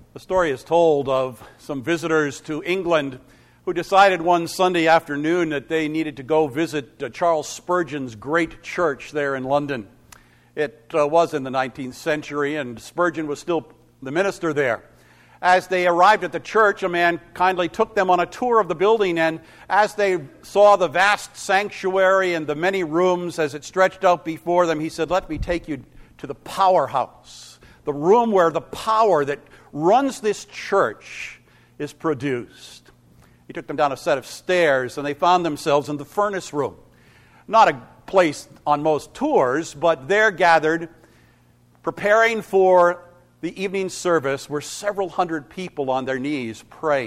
The story is told of some visitors to England who decided one Sunday afternoon that they needed to go visit Charles Spurgeon's great church there in London. It was in the 19th century, and Spurgeon was still the minister there. As they arrived at the church, a man kindly took them on a tour of the building, and as they saw the vast sanctuary and the many rooms as it stretched out before them, he said, "Let me take you to the powerhouse, the room where the power that runs this church is produced." He took them down a set of stairs, and they found themselves in the furnace room. Not a place on most tours, but there gathered, preparing for the evening service, were several hundred people on their knees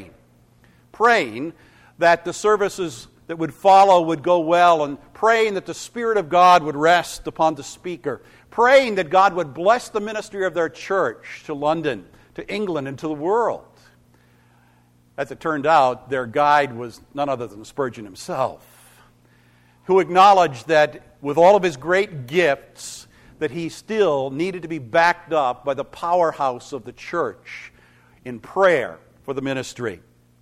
praying that the services that would follow would go well, and praying that the Spirit of God would rest upon the speaker, praying that God would bless the ministry of their church to London, to England, and to the world. As it turned out, their guide was none other than Spurgeon himself, who acknowledged that with all of his great gifts, that he still needed to be backed up by the powerhouse of the church in prayer for the ministry.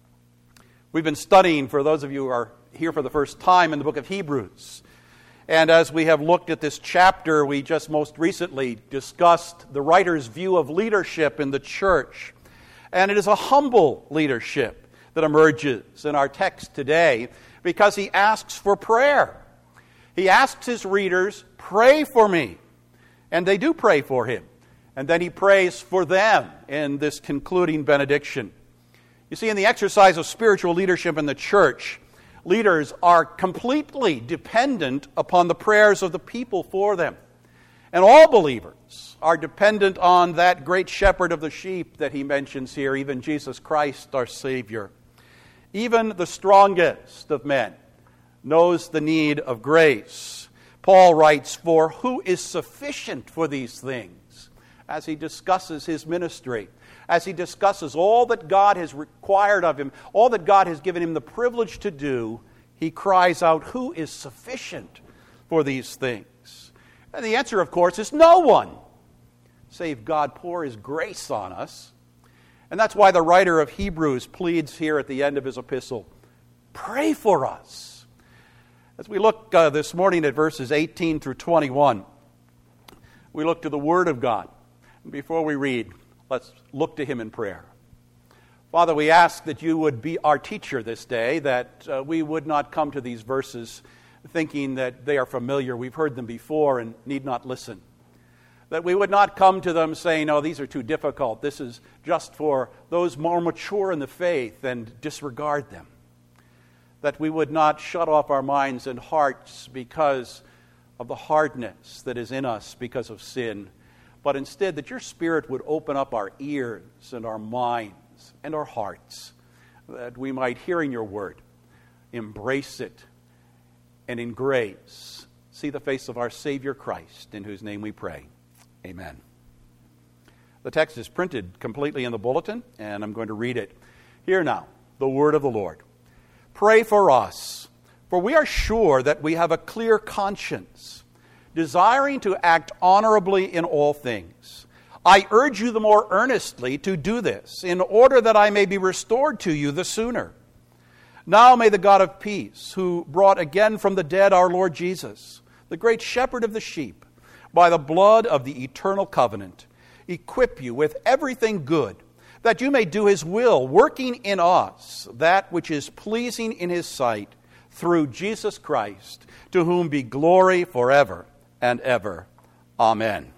We've been studying, for those of you who are here for the first time, in the book of Hebrews. And as we have looked at this chapter, we just most recently discussed the writer's view of leadership in the church. And it is a humble leadership that emerges in our text today because he asks for prayer. He asks his readers, "Pray for me." And they do pray for him. And then he prays for them in this concluding benediction. You see, in the exercise of spiritual leadership in the church, leaders are completely dependent upon the prayers of the people for them. And all believers are dependent on that great shepherd of the sheep that he mentions here, even Jesus Christ, our Savior. Even the strongest of men knows the need of grace. Paul writes, "For who is sufficient for these things?" As he discusses his ministry, as he discusses all that God has required of him, all that God has given him the privilege to do, he cries out, "Who is sufficient for these things?" And the answer, of course, is no one, save God pour his grace on us. And that's why the writer of Hebrews pleads here at the end of his epistle, "Pray for us." As we look this morning at verses 18 through 21, we look to the Word of God. And before we read, let's look to him in prayer. Father, we ask that you would be our teacher this day, that we would not come to these verses thinking that they are familiar, we've heard them before and need not listen. That we would not come to them saying, "Oh, these are too difficult, this is just for those more mature in the faith," and disregard them. That we would not shut off our minds and hearts because of the hardness that is in us because of sin, but instead that your Spirit would open up our ears and our minds and our hearts, that we might, hearing your word, embrace it, and in grace see the face of our Savior Christ, in whose name we pray. Amen. The text is printed completely in the bulletin, and I'm going to read it. Hear now the word of the Lord. "Pray for us, for we are sure that we have a clear conscience, desiring to act honorably in all things. I urge you the more earnestly to do this, in order that I may be restored to you the sooner. Now may the God of peace, who brought again from the dead our Lord Jesus, the great shepherd of the sheep, by the blood of the eternal covenant, equip you with everything good, that you may do his will, working in us that which is pleasing in his sight, through Jesus Christ, to whom be glory forever and ever. Amen."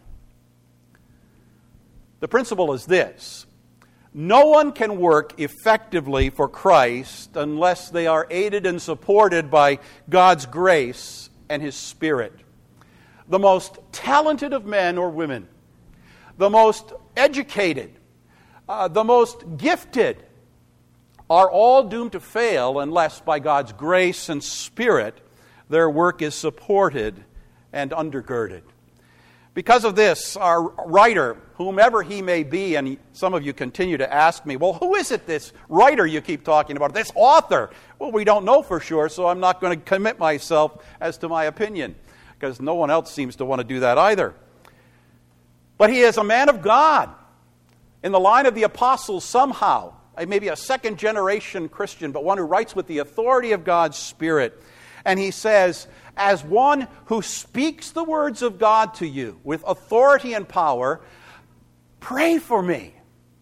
The principle is this: no one can work effectively for Christ unless they are aided and supported by God's grace and his Spirit. The most talented of men or women, the most educated, the most gifted, are all doomed to fail unless by God's grace and Spirit their work is supported and undergirded. Because of this, our writer, whomever he may be, and some of you continue to ask me, "Well, who is it, this writer you keep talking about, this author?" Well, we don't know for sure, so I'm not going to commit myself as to my opinion, because no one else seems to want to do that either. But he is a man of God, in the line of the apostles somehow, maybe a second-generation Christian, but one who writes with the authority of God's Spirit. And he says, as one who speaks the words of God to you with authority and power, pray for me.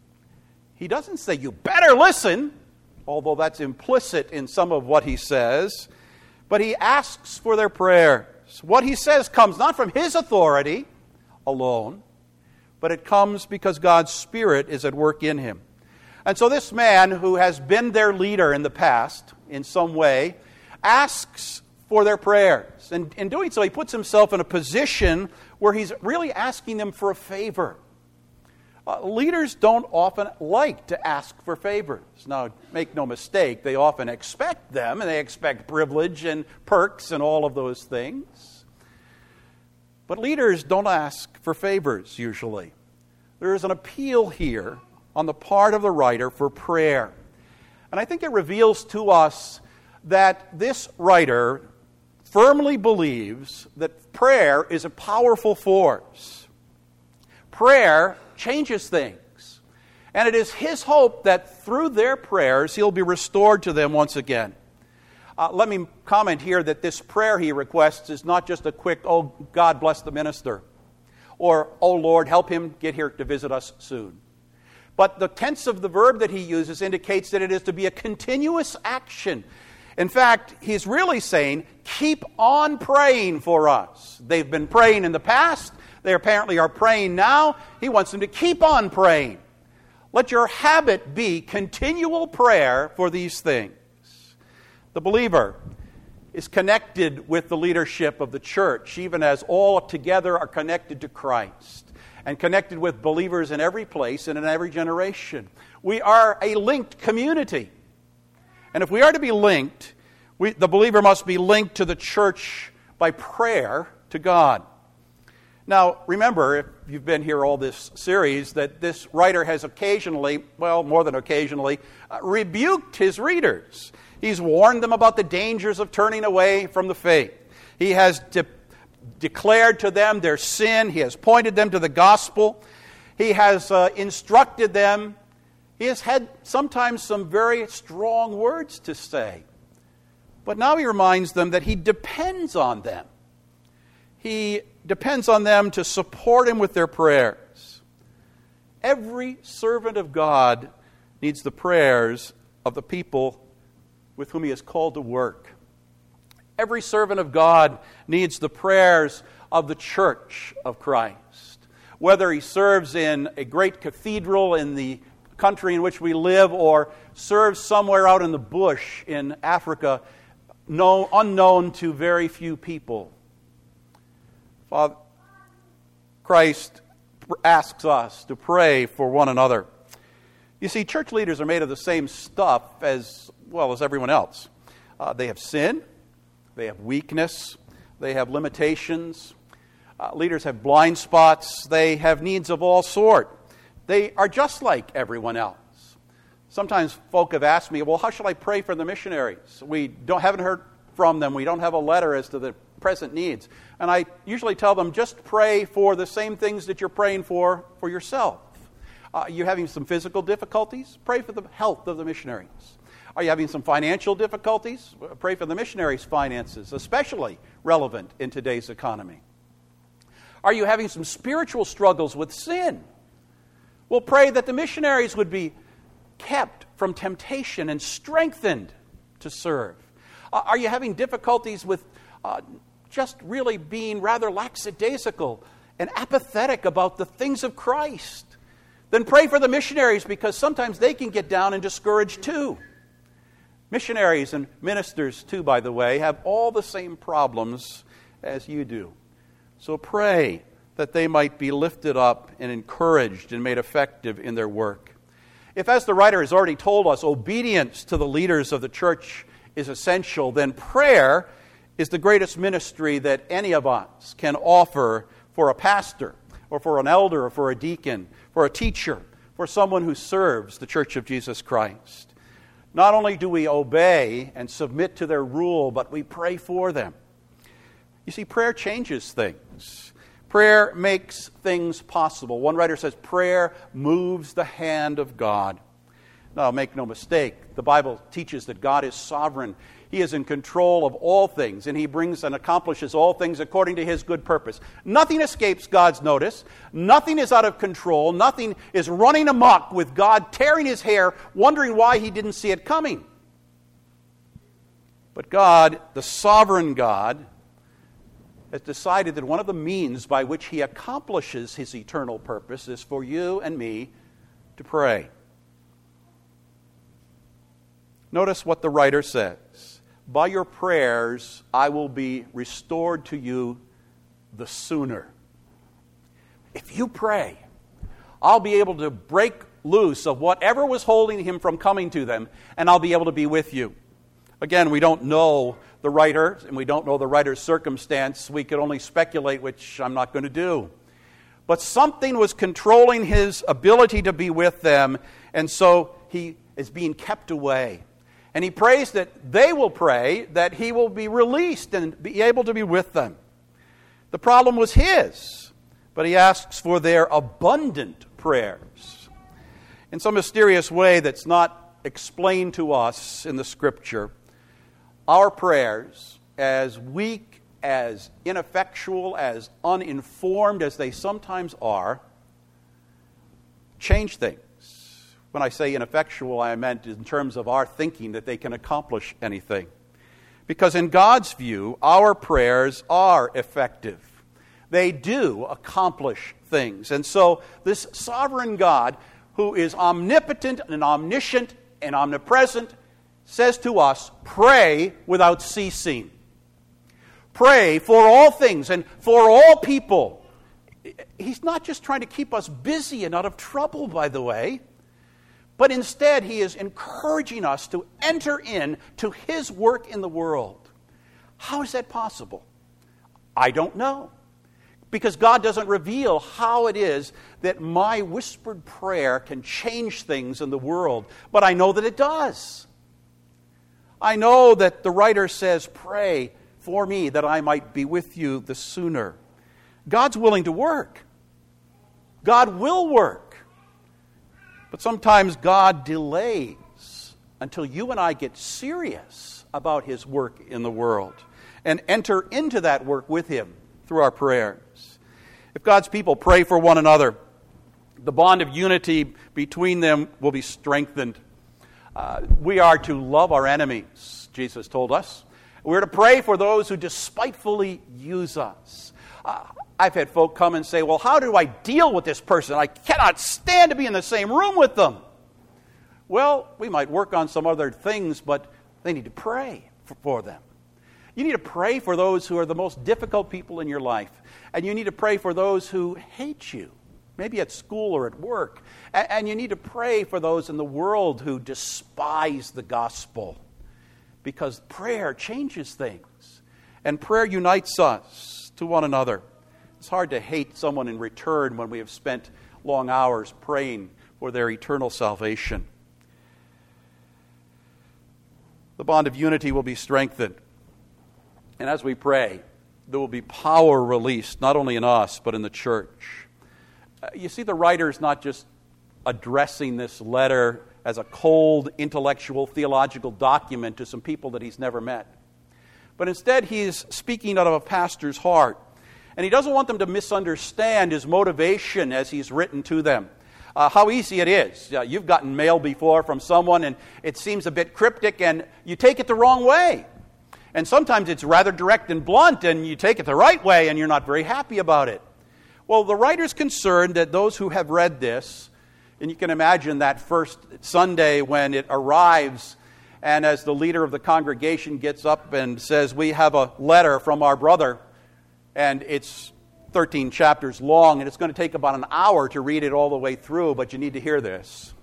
He doesn't say, you better listen, although that's implicit in some of what he says, but he asks for their prayers. What he says comes not from his authority alone, but it comes because God's Spirit is at work in him. And so this man, who has been their leader in the past in some way, asks for their prayers. And in doing so, he puts himself in a position where he's really asking them for a favor. Leaders don't often like to ask for favors. Now, make no mistake, they often expect them, and they expect privilege and perks and all of those things. But leaders don't ask for favors, usually. There is an appeal here on the part of the writer for prayer. And I think it reveals to us that this writer firmly believes that prayer is a powerful force. Prayer changes things. And it is his hope that through their prayers, he'll be restored to them once again. Let me comment here that this prayer he requests is not just a quick, oh, God bless the minister, or, oh, Lord, help him get here to visit us soon. But the tense of the verb that he uses indicates that it is to be a continuous action. In fact, he's really saying, keep on praying for us. They've been praying in the past. They apparently are praying now. He wants them to keep on praying. Let your habit be continual prayer for these things. The believer is connected with the leadership of the church, even as all together are connected to Christ and connected with believers in every place and in every generation. We are a linked community. And if we are to be linked, the believer must be linked to the church by prayer to God. Now, remember, if you've been here all this series, that this writer has occasionally, well, more than occasionally, rebuked his readers. He's warned them about the dangers of turning away from the faith. He has declared to them their sin. He has pointed them to the gospel. He has instructed them. He has had sometimes some very strong words to say. But now he reminds them that he depends on them. He depends on them to support him with their prayers. Every servant of God needs the prayers of the people with whom he is called to work. Every servant of God needs the prayers of the church of Christ. Whether he serves in a great cathedral in the country in which we live or serves somewhere out in the bush in Africa, unknown to very few people. Father, Christ asks us to pray for one another. You see, church leaders are made of the same stuff as everyone else. They have sin, they have weakness, they have limitations. Leaders have blind spots, they have needs of all sort. They are just like everyone else. Sometimes folk have asked me, well, how shall I pray for the missionaries? We haven't heard from them. We don't have a letter as to the present needs. And I usually tell them, just pray for the same things that you're praying for yourself. You're having some physical difficulties? Pray for the health of the missionaries. Are you having some financial difficulties? Pray for the missionaries' finances, especially relevant in today's economy. Are you having some spiritual struggles with sin? Well, pray that the missionaries would be kept from temptation and strengthened to serve. Are you having difficulties with just really being rather lackadaisical and apathetic about the things of Christ? Then pray for the missionaries, because sometimes they can get down and discouraged too. Missionaries and ministers too, by the way, have all the same problems as you do. So pray that they might be lifted up and encouraged and made effective in their work. If, as the writer has already told us, obedience to the leaders of the church is essential, then prayer is the greatest ministry that any of us can offer for a pastor, or for an elder, or for a deacon, for a teacher, for someone who serves the Church of Jesus Christ. Not only do we obey and submit to their rule, but we pray for them. You see, prayer changes things. Prayer makes things possible. One writer says, prayer moves the hand of God. Now, make no mistake, the Bible teaches that God is sovereign. He is in control of all things, and He brings and accomplishes all things according to His good purpose. Nothing escapes God's notice. Nothing is out of control. Nothing is running amok with God tearing His hair, wondering why He didn't see it coming. But God, the sovereign God, has decided that one of the means by which He accomplishes His eternal purpose is for you and me to pray. Notice what the writer says. By your prayers, I will be restored to you the sooner. If you pray, I'll be able to break loose of whatever was holding him from coming to them, and I'll be able to be with you. Again, we don't know the writer, and we don't know the writer's circumstance. We could only speculate, which I'm not going to do. But something was controlling his ability to be with them, and so he is being kept away. And he prays that they will pray that he will be released and be able to be with them. The problem was his, but he asks for their abundant prayers. In some mysterious way that's not explained to us in the Scripture, our prayers, as weak, as ineffectual, as uninformed as they sometimes are, change things. When I say ineffectual, I meant in terms of our thinking that they can accomplish anything. Because in God's view, our prayers are effective. They do accomplish things. And so this sovereign God, who is omnipotent and omniscient and omnipresent, says to us, pray without ceasing. Pray for all things and for all people. He's not just trying to keep us busy and out of trouble, by the way. But instead, He is encouraging us to enter into His work in the world. How is that possible? I don't know. Because God doesn't reveal how it is that my whispered prayer can change things in the world. But I know that it does. I know that the writer says, pray for me that I might be with you the sooner. God's willing to work. God will work. But sometimes God delays until you and I get serious about His work in the world and enter into that work with Him through our prayers. If God's people pray for one another, the bond of unity between them will be strengthened. We are to love our enemies, Jesus told us. We're to pray for those who despitefully use us. I've had folk come and say, well, how do I deal with this person? I cannot stand to be in the same room with them. Well, we might work on some other things, but they need to pray for them. You need to pray for those who are the most difficult people in your life. And you need to pray for those who hate you, maybe at school or at work. And you need to pray for those in the world who despise the gospel. Because prayer changes things. And prayer unites us to one another. It's hard to hate someone in return when we have spent long hours praying for their eternal salvation. The bond of unity will be strengthened. And as we pray, there will be power released, not only in us, but in the church. You see, the writer is not just addressing this letter as a cold, intellectual, theological document to some people that he's never met. But instead, he is speaking out of a pastor's heart. And he doesn't want them to misunderstand his motivation as he's written to them. How easy it is. You've gotten mail before from someone and it seems a bit cryptic and you take it the wrong way. And sometimes it's rather direct and blunt and you take it the right way and you're not very happy about it. Well, the writer's concerned that those who have read this, and you can imagine that first Sunday when it arrives, and as the leader of the congregation gets up and says, we have a letter from our brother, and it's 13 chapters long, and it's going to take about an hour to read it all the way through, but you need to hear this.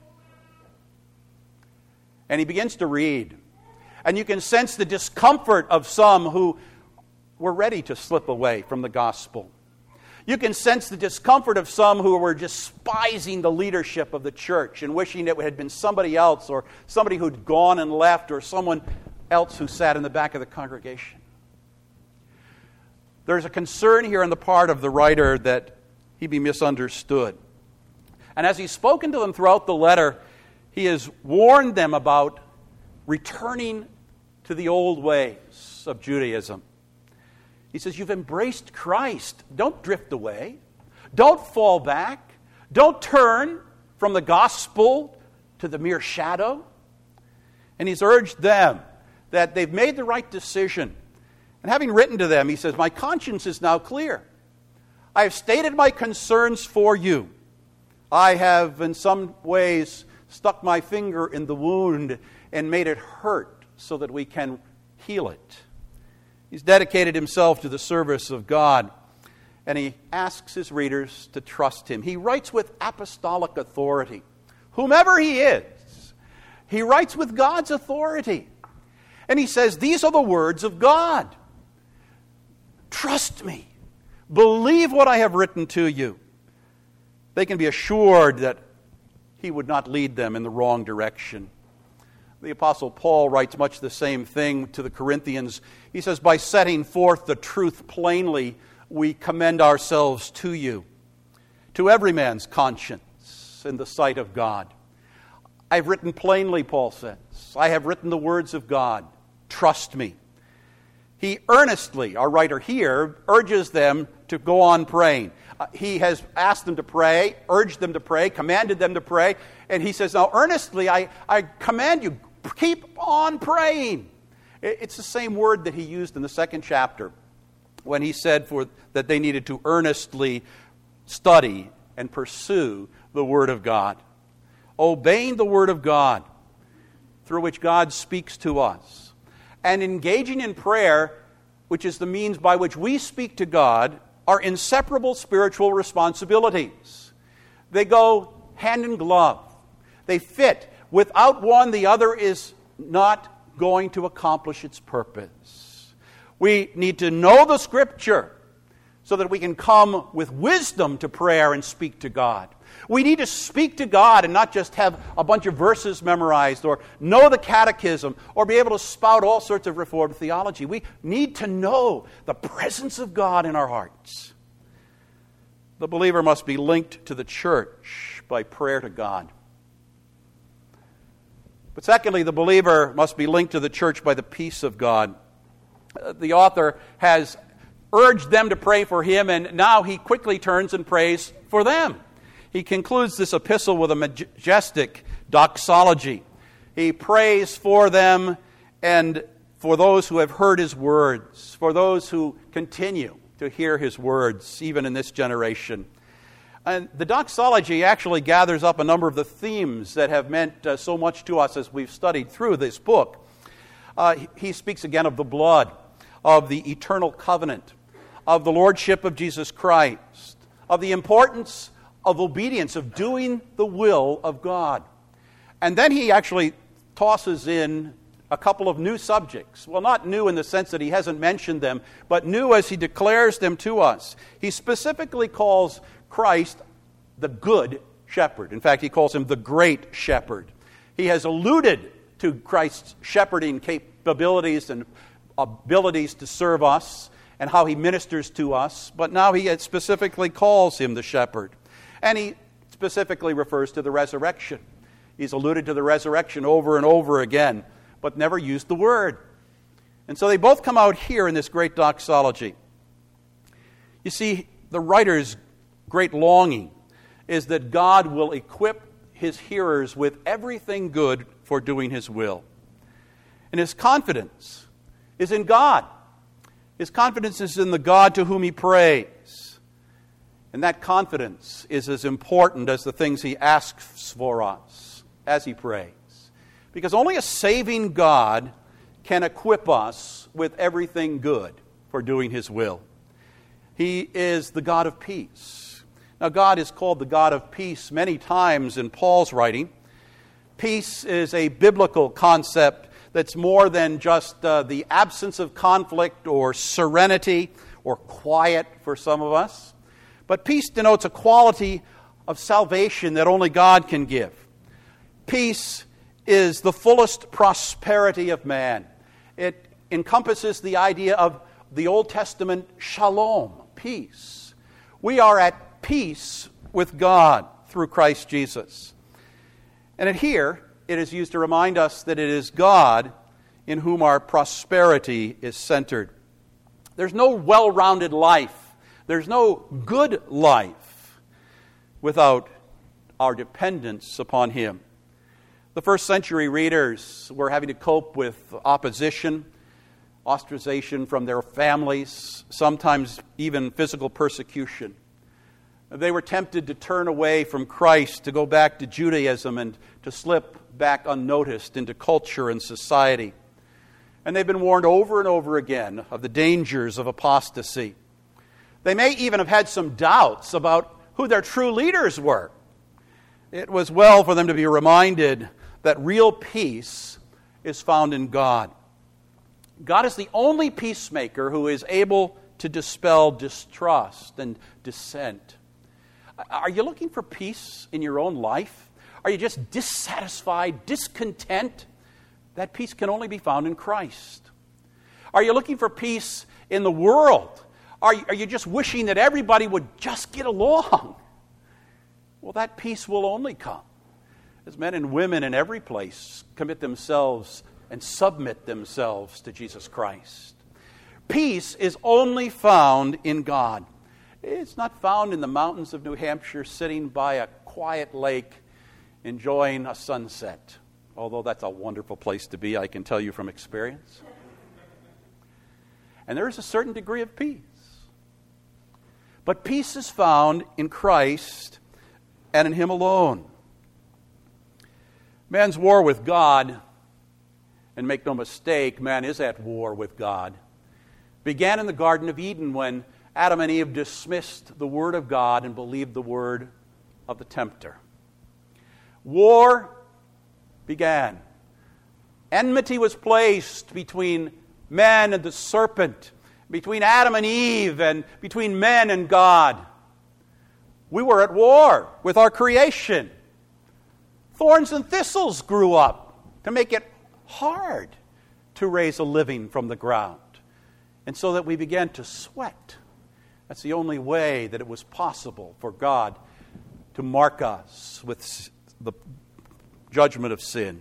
And he begins to read. And you can sense the discomfort of some who were ready to slip away from the gospel. You can sense the discomfort of some who were despising the leadership of the church and wishing it had been somebody else or somebody who'd gone and left or someone else who sat in the back of the congregation. There's a concern here on the part of the writer that he be misunderstood. And as he's spoken to them throughout the letter, he has warned them about returning to the old ways of Judaism. He says, you've embraced Christ. Don't drift away. Don't fall back. Don't turn from the gospel to the mere shadow. And he's urged them that they've made the right decision. And having written to them, he says, my conscience is now clear. I have stated my concerns for you. I have in some ways stuck my finger in the wound and made it hurt so that we can heal it. He's dedicated himself to the service of God, and he asks his readers to trust him. He writes with apostolic authority. Whomever he is, he writes with God's authority. And he says, these are the words of God. Trust me. Believe what I have written to you. They can be assured that he would not lead them in the wrong direction. The Apostle Paul writes much the same thing to the Corinthians. He says, by setting forth the truth plainly, we commend ourselves to you, to every man's conscience in the sight of God. I've written plainly, Paul says. I have written the words of God. Trust me. He earnestly, our writer here, urges them to go on praying. He has asked them to pray, urged them to pray, commanded them to pray, and he says, now earnestly, I command you, keep on praying. It's the same word that he used in the second chapter when he said that they needed to earnestly study and pursue the Word of God. Obeying the Word of God, through which God speaks to us, and engaging in prayer, which is the means by which we speak to God, are inseparable spiritual responsibilities. They go hand in glove. They fit. Without one, the other is not going to accomplish its purpose. We need to know the Scripture so that we can come with wisdom to prayer and speak to God. We need to speak to God and not just have a bunch of verses memorized or know the catechism or be able to spout all sorts of Reformed theology. We need to know the presence of God in our hearts. The believer must be linked to the church by prayer to God. But secondly, the believer must be linked to the church by the peace of God. The author has urged them to pray for him, and now he quickly turns and prays for them. He concludes this epistle with a majestic doxology. He prays for them and for those who have heard his words, for those who continue to hear his words, even in this generation. And the doxology actually gathers up a number of the themes that have meant so much to us as we've studied through this book. He speaks again of the blood, of the eternal covenant, of the lordship of Jesus Christ, of the importance of obedience, of doing the will of God. And then he actually tosses in a couple of new subjects. Well, not new in the sense that he hasn't mentioned them, but new as he declares them to us. He specifically calls Christ the good shepherd. In fact, he calls him the great shepherd. He has alluded to Christ's shepherding capabilities and abilities to serve us and how he ministers to us, but now he specifically calls him the shepherd. And he specifically refers to the resurrection. He's alluded to the resurrection over and over again, but never used the word. And so they both come out here in this great doxology. You see, the writer's great longing is that God will equip his hearers with everything good for doing his will. And his confidence is in God. His confidence is in the God to whom he prays. And that confidence is as important as the things he asks for us as he prays. Because only a saving God can equip us with everything good for doing his will. He is the God of peace. Now, God is called the God of peace many times in Paul's writing. Peace is a biblical concept that's more than just the absence of conflict or serenity or quiet for some of us. But peace denotes a quality of salvation that only God can give. Peace is the fullest prosperity of man. It encompasses the idea of the Old Testament shalom, peace. We are at peace with God through Christ Jesus. And here, it is used to remind us that it is God in whom our prosperity is centered. There's no well-rounded life. There's no good life without our dependence upon Him. The first century readers were having to cope with opposition, ostracization from their families, sometimes even physical persecution. They were tempted to turn away from Christ, to go back to Judaism and to slip back unnoticed into culture and society. And they've been warned over and over again of the dangers of apostasy. They may even have had some doubts about who their true leaders were. It was well for them to be reminded that real peace is found in God. God is the only peacemaker who is able to dispel distrust and dissent. Are you looking for peace in your own life? Are you just dissatisfied, discontent? That peace can only be found in Christ. Are you looking for peace in the world? Are you just wishing that everybody would just get along? Well, that peace will only come as men and women in every place commit themselves and submit themselves to Jesus Christ. Peace is only found in God. It's not found in the mountains of New Hampshire sitting by a quiet lake enjoying a sunset. Although that's a wonderful place to be, I can tell you from experience. And there is a certain degree of peace. But peace is found in Christ and in Him alone. Man's war with God, and make no mistake, man is at war with God, began in the Garden of Eden when Adam and Eve dismissed the Word of God and believed the word of the tempter. War began. Enmity was placed between man and the serpent, between Adam and Eve, and between men and God. We were at war with our creation. Thorns and thistles grew up to make it hard to raise a living from the ground. And so that we began to sweat. That's the only way that it was possible for God to mark us with the judgment of sin.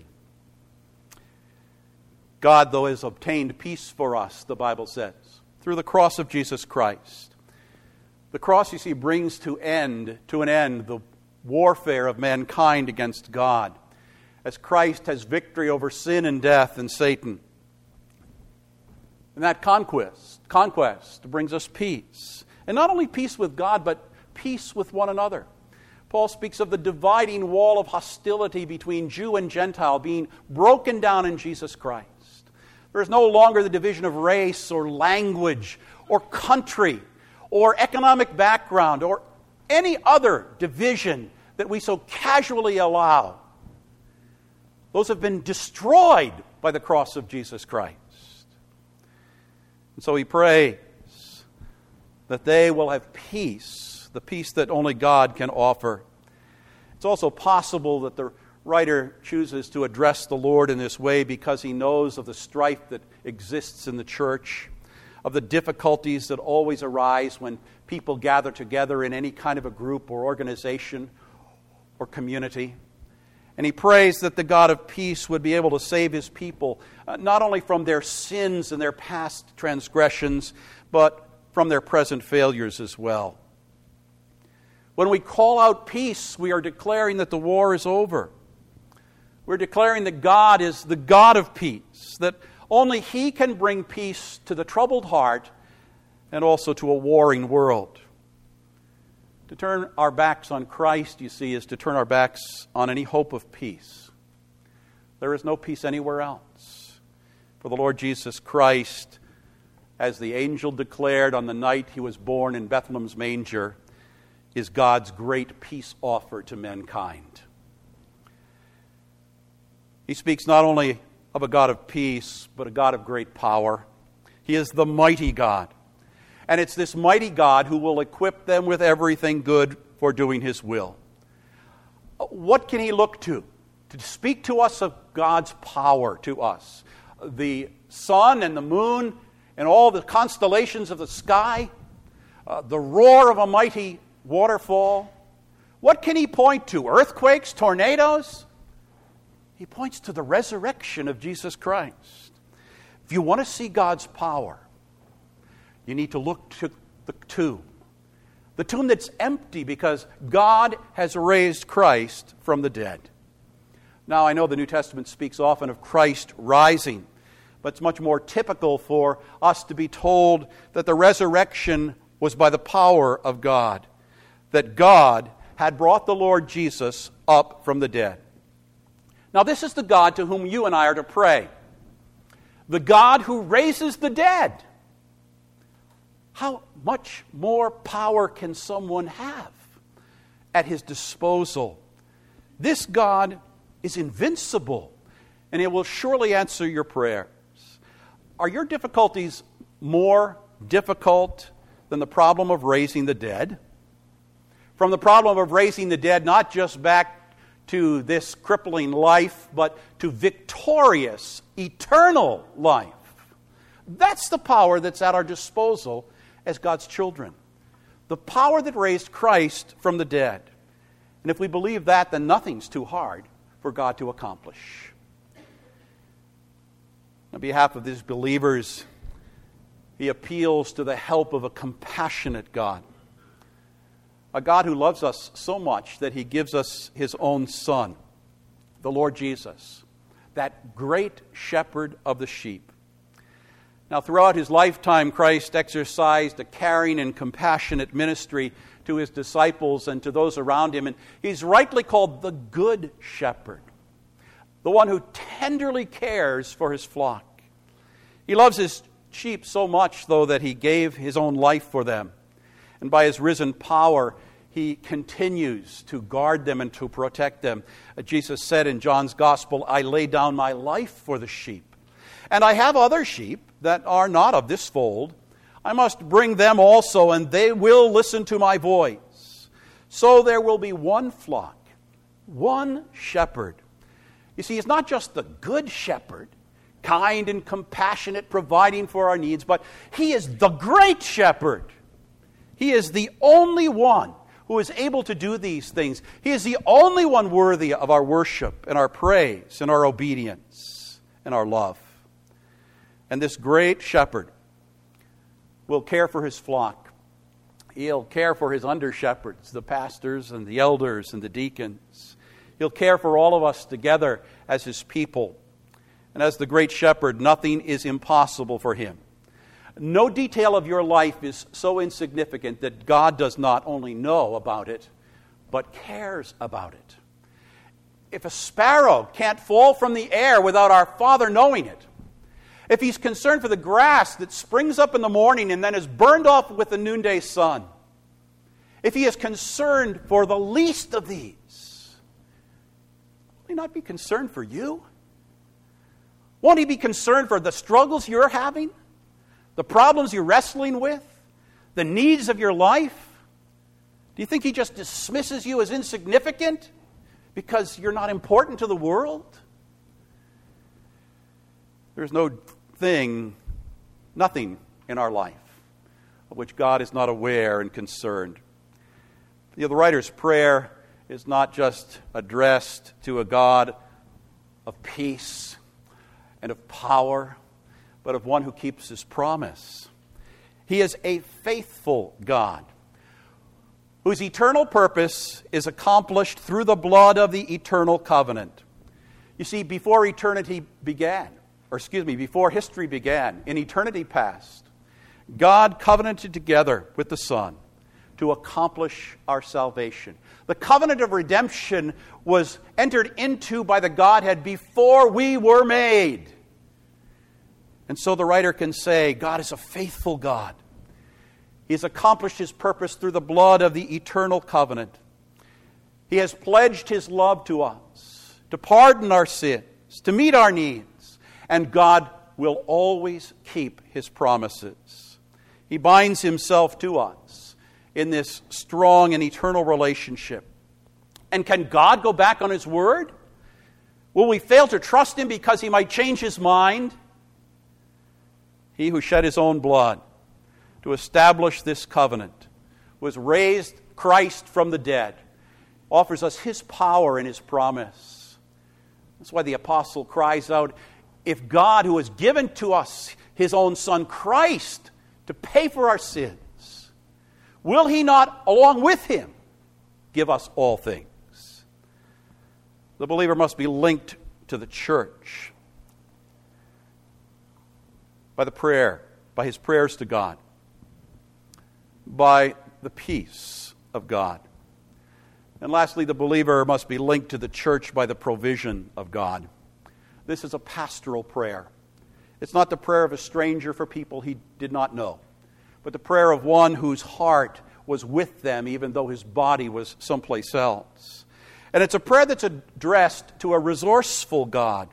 God, though, has obtained peace for us, the Bible says, through the cross of Jesus Christ. The cross, you see, brings to an end the warfare of mankind against God, as Christ has victory over sin and death and Satan. And that conquest brings us peace. And not only peace with God, but peace with one another. Paul speaks of the dividing wall of hostility between Jew and Gentile being broken down in Jesus Christ. There is no longer the division of race or language or country or economic background or any other division that we so casually allow. Those have been destroyed by the cross of Jesus Christ. And so he prays that they will have peace, the peace that only God can offer. It's also possible that the writer chooses to address the Lord in this way because he knows of the strife that exists in the church, of the difficulties that always arise when people gather together in any kind of a group or organization or community. And he prays that the God of peace would be able to save His people, not only from their sins and their past transgressions, but from their present failures as well. When we call out peace, we are declaring that the war is over. We're declaring that God is the God of peace, that only He can bring peace to the troubled heart and also to a warring world. To turn our backs on Christ, you see, is to turn our backs on any hope of peace. There is no peace anywhere else. For the Lord Jesus Christ, as the angel declared on the night He was born in Bethlehem's manger, is God's great peace offer to mankind. He speaks not only of a God of peace, but a God of great power. He is the mighty God. And it's this mighty God who will equip them with everything good for doing His will. What can He look to speak to us of God's power to us? The sun and the moon and all the constellations of the sky, the roar of a mighty waterfall? What can he point to? Earthquakes, tornadoes? He points to the resurrection of Jesus Christ. If you want to see God's power, you need to look to the tomb. The tomb that's empty because God has raised Christ from the dead. Now, I know the New Testament speaks often of Christ rising, but it's much more typical for us to be told that the resurrection was by the power of God, that God had brought the Lord Jesus up from the dead. Now, this is the God to whom you and I are to pray, the God who raises the dead. How much more power can someone have at his disposal? This God is invincible, and it will surely answer your prayers. Are your difficulties more difficult than the problem of raising the dead? From the problem of raising the dead, not just back to this crippling life, but to victorious, eternal life. That's the power that's at our disposal as God's children. The power that raised Christ from the dead. And if we believe that, then nothing's too hard for God to accomplish. On behalf of these believers, he appeals to the help of a compassionate God. A God who loves us so much that he gives us his own Son, the Lord Jesus, that great shepherd of the sheep. Now, throughout his lifetime, Christ exercised a caring and compassionate ministry to his disciples and to those around him. And he's rightly called the Good Shepherd, the one who tenderly cares for his flock. He loves his sheep so much, though, that he gave his own life for them. And by his risen power, he continues to guard them and to protect them. Jesus said in John's Gospel, "I lay down my life for the sheep. And I have other sheep that are not of this fold. I must bring them also, and they will listen to my voice. So there will be one flock, one shepherd." You see, he's not just the good shepherd, kind and compassionate, providing for our needs, but he is the great shepherd. He is the only one who is able to do these things. He is the only one worthy of our worship and our praise and our obedience and our love. And this great shepherd will care for his flock. He'll care for his under-shepherds, the pastors and the elders and the deacons. He'll care for all of us together as his people. And as the great shepherd, nothing is impossible for him. No detail of your life is so insignificant that God does not only know about it, but cares about it. If a sparrow can't fall from the air without our Father knowing it, if he's concerned for the grass that springs up in the morning and then is burned off with the noonday sun, if he is concerned for the least of these, will he not be concerned for you? Won't he be concerned for the struggles you're having, the problems you're wrestling with, the needs of your life? Do you think he just dismisses you as insignificant because you're not important to the world? There's nothing in our life of which God is not aware and concerned. The writer's prayer is not just addressed to a God of peace and of power, but of one who keeps his promise. He is a faithful God whose eternal purpose is accomplished through the blood of the eternal covenant. You see, before history began, in eternity past, God covenanted together with the Son to accomplish our salvation. The covenant of redemption was entered into by the Godhead before we were made. And so the writer can say, God is a faithful God. He has accomplished his purpose through the blood of the eternal covenant. He has pledged his love to us, to pardon our sins, to meet our needs. And God will always keep his promises. He binds himself to us in this strong and eternal relationship. And can God go back on his word? Will we fail to trust him because he might change his mind? He who shed his own blood to establish this covenant, was raised Christ from the dead, offers us his power and his promise. That's why the apostle cries out, if God, who has given to us his own Son Christ to pay for our sins, will he not, along with him, give us all things? The believer must be linked to the church by his prayers to God, by the peace of God. And lastly, the believer must be linked to the church by the provision of God. This is a pastoral prayer. It's not the prayer of a stranger for people he did not know, but the prayer of one whose heart was with them even though his body was someplace else. And it's a prayer that's addressed to a resourceful God.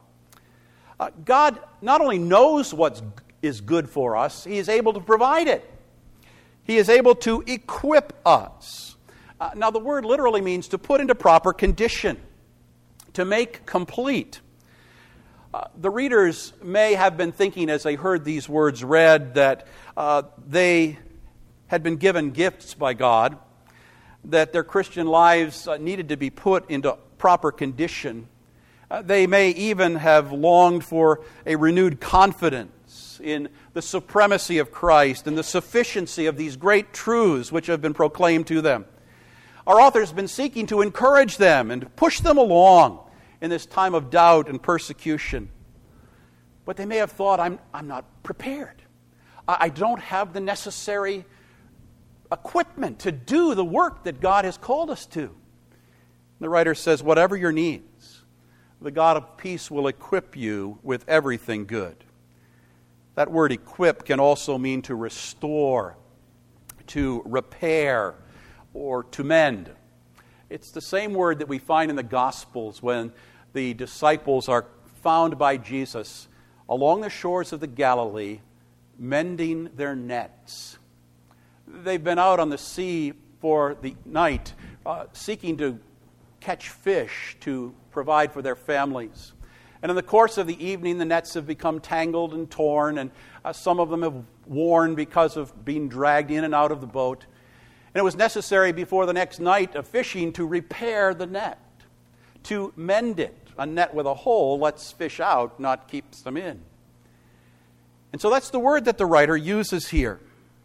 God not only knows what is good for us, he is able to provide it. He is able to equip us. Now, the word literally means to put into proper condition, to make complete. The readers may have been thinking as they heard these words read that they had been given gifts by God, that their Christian lives needed to be put into proper condition. They may even have longed for a renewed confidence in the supremacy of Christ and the sufficiency of these great truths which have been proclaimed to them. Our author has been seeking to encourage them and to push them along in this time of doubt and persecution. But they may have thought, I'm not prepared. I don't have the necessary equipment to do the work that God has called us to. The writer says, whatever your needs, the God of peace will equip you with everything good. That word equip can also mean to restore, to repair, or to mend. It's the same word that we find in the Gospels when the disciples are found by Jesus along the shores of the Galilee, mending their nets. They've been out on the sea for the night, seeking to catch fish to provide for their families. And in the course of the evening, the nets have become tangled and torn, and some of them have worn because of being dragged in and out of the boat. And it was necessary before the next night of fishing to repair the net, to mend it. A net with a hole lets fish out, not keeps them in. And so that's the word that the writer uses here.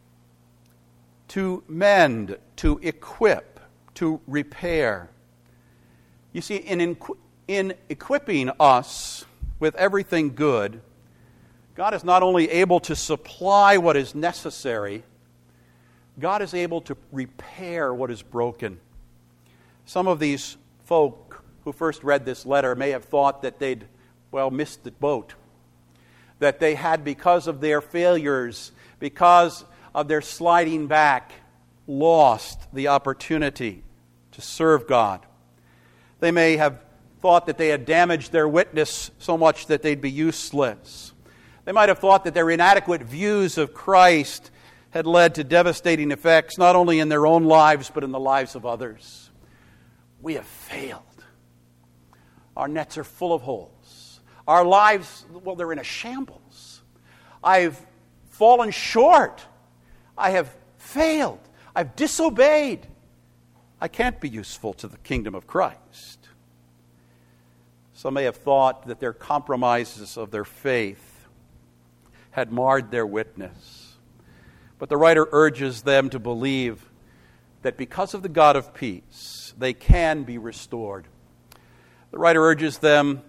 To mend, to equip, to repair. You see, in equipping us with everything good, God is not only able to supply what is necessary, God is able to repair what is broken. Some of these folk who first read this letter may have thought that they'd, missed the boat. That they had, because of their failures, because of their sliding back, lost the opportunity to serve God. They may have thought that they had damaged their witness so much that they'd be useless. They might have thought that their inadequate views of Christ had led to devastating effects, not only in their own lives, but in the lives of others. We have failed. Our nets are full of holes. Our lives, they're in a shambles. I've fallen short. I have failed. I've disobeyed. I can't be useful to the kingdom of Christ. Some may have thought that their compromises of their faith had marred their witness. But the writer urges them to believe that because of the God of peace, they can be restored. The writer urges them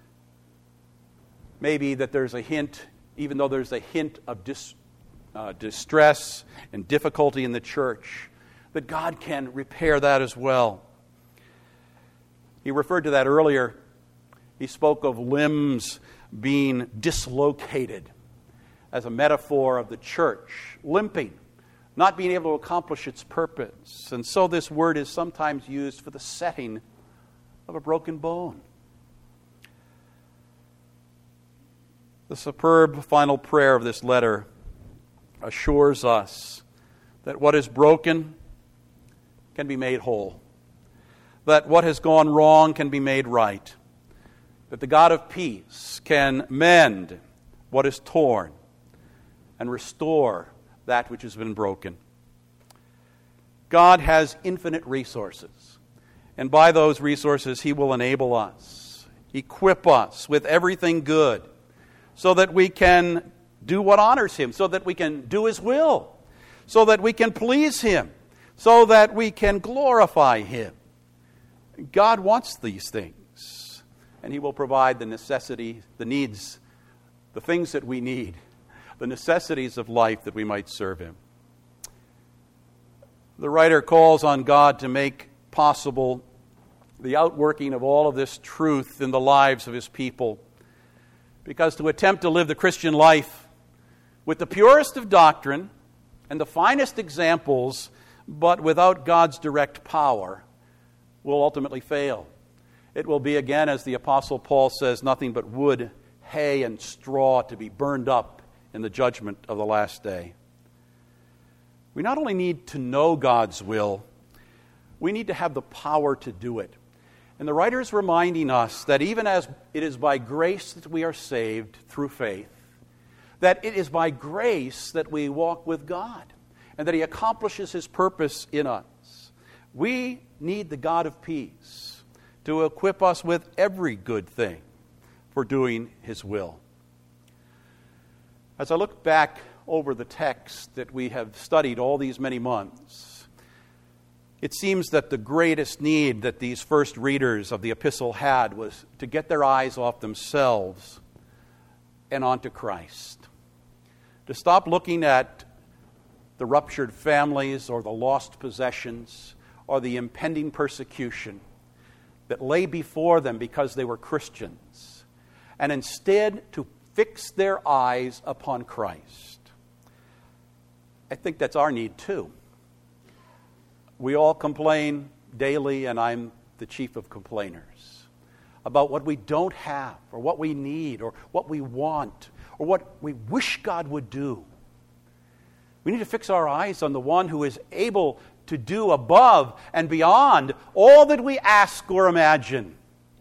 maybe that there's a hint, even though there's a hint of distress and difficulty in the church, that God can repair that as well. He referred to that earlier. He spoke of limbs being dislocated as a metaphor of the church, limping, not being able to accomplish its purpose. And so this word is sometimes used for the setting of a broken bone. The superb final prayer of this letter assures us that what is broken can be made whole, that what has gone wrong can be made right, that the God of peace can mend what is torn, and restore that which has been broken. God has infinite resources, and by those resources He will enable us, equip us with everything good, so that we can do what honors Him, so that we can do His will, so that we can please Him, so that we can glorify Him. God wants these things, and He will provide the necessity, the needs, the things that we need, the necessities of life that we might serve Him. The writer calls on God to make possible the outworking of all of this truth in the lives of His people, because to attempt to live the Christian life with the purest of doctrine and the finest examples, but without God's direct power, will ultimately fail. It will be, again, as the Apostle Paul says, nothing but wood, hay, and straw to be burned up in the judgment of the last day. We not only need to know God's will, we need to have the power to do it. And the writer is reminding us that even as it is by grace that we are saved through faith, that it is by grace that we walk with God, and that He accomplishes His purpose in us. We need the God of peace to equip us with every good thing for doing His will. As I look back over the text that we have studied all these many months, it seems that the greatest need that these first readers of the epistle had was to get their eyes off themselves and onto Christ. To stop looking at the ruptured families or the lost possessions or the impending persecution that lay before them because they were Christians, and instead to fix their eyes upon Christ. I think that's our need too. We all complain daily, and I'm the chief of complainers, about what we don't have, or what we need, or what we want, or what we wish God would do. We need to fix our eyes on the one who is able to do above and beyond all that we ask or imagine.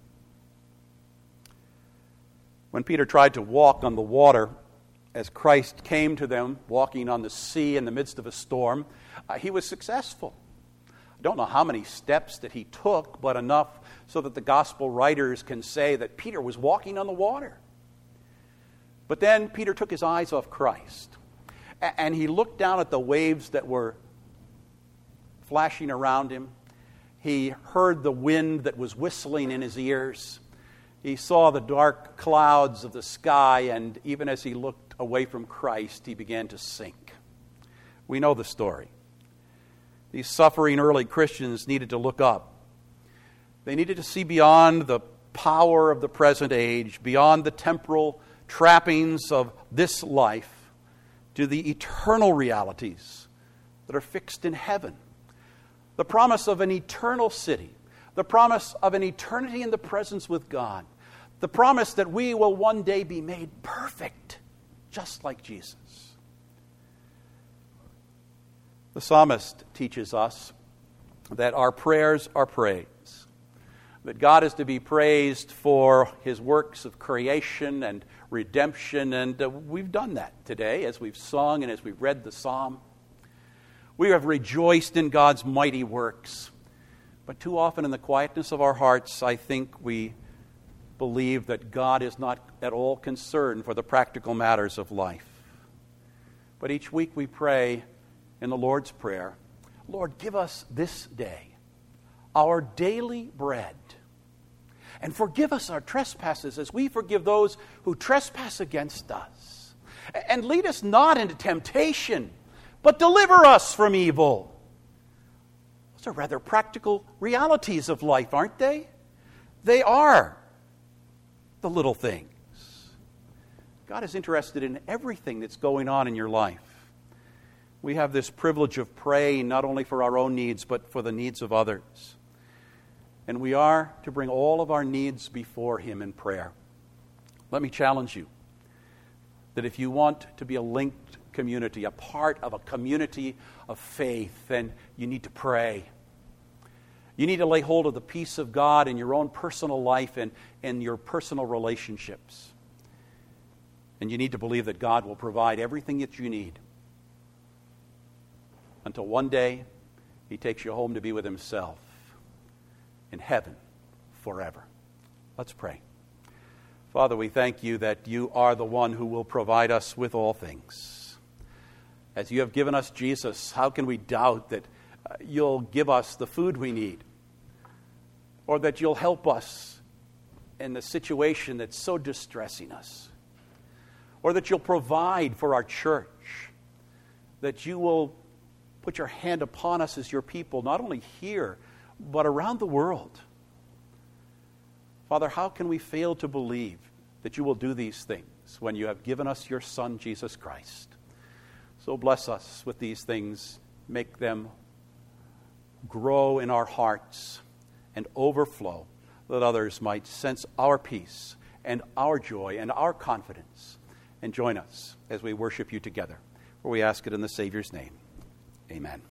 When Peter tried to walk on the water as Christ came to them, walking on the sea in the midst of a storm, he was successful. I don't know how many steps that he took, but enough so that the gospel writers can say that Peter was walking on the water. But then Peter took his eyes off Christ, and he looked down at the waves that were flashing around him. He heard the wind that was whistling in his ears. He saw the dark clouds of the sky, and even as he looked away from Christ, he began to sink. We know the story. These suffering early Christians needed to look up. They needed to see beyond the power of the present age, beyond the temporal trappings of this life, to the eternal realities that are fixed in heaven. The promise of an eternal city, the promise of an eternity in the presence with God, the promise that we will one day be made perfect, just like Jesus. The psalmist teaches us that our prayers are praise, that God is to be praised for His works of creation and redemption, and we've done that today as we've sung and as we've read the psalm. We have rejoiced in God's mighty works. But too often in the quietness of our hearts, I think we believe that God is not at all concerned for the practical matters of life. But each week we pray in the Lord's Prayer, Lord, give us this day our daily bread, and forgive us our trespasses as we forgive those who trespass against us. And lead us not into temptation, but deliver us from evil. Those are rather practical realities of life, aren't they? They are the little things. God is interested in everything that's going on in your life. We have this privilege of praying not only for our own needs, but for the needs of others. And we are to bring all of our needs before Him in prayer. Let me challenge you that if you want to be a linked community, a part of a community of faith, then you need to pray. You need to lay hold of the peace of God in your own personal life and in your personal relationships. And you need to believe that God will provide everything that you need until one day he takes you home to be with himself in heaven forever. Let's pray. Father, we thank you that you are the one who will provide us with all things. As you have given us Jesus, how can we doubt that you'll give us the food we need, or that you'll help us in the situation that's so distressing us, or that you'll provide for our church, that you will put your hand upon us as your people, not only here, but around the world. Father, how can we fail to believe that you will do these things when you have given us your Son, Jesus Christ? So bless us with these things. Make them grow in our hearts and overflow, that others might sense our peace and our joy and our confidence, and join us as we worship you together. For we ask it in the Savior's name. Amen.